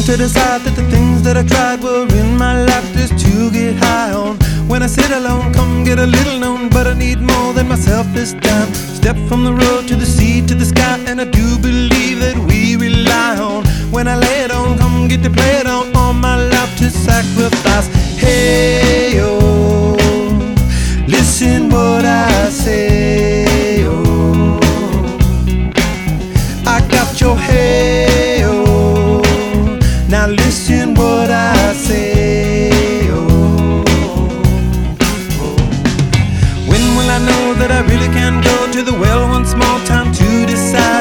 to decide that the things that I tried were in my life just to get high on. When I sit alone, come get a little known, but I need more than myself this time. Step from the road to the sea to the sky, and I do believe that we rely on. When I lay it on, come get to play it on, all my life to sacrifice. Hey, oh, listen what I say, oh, I got your head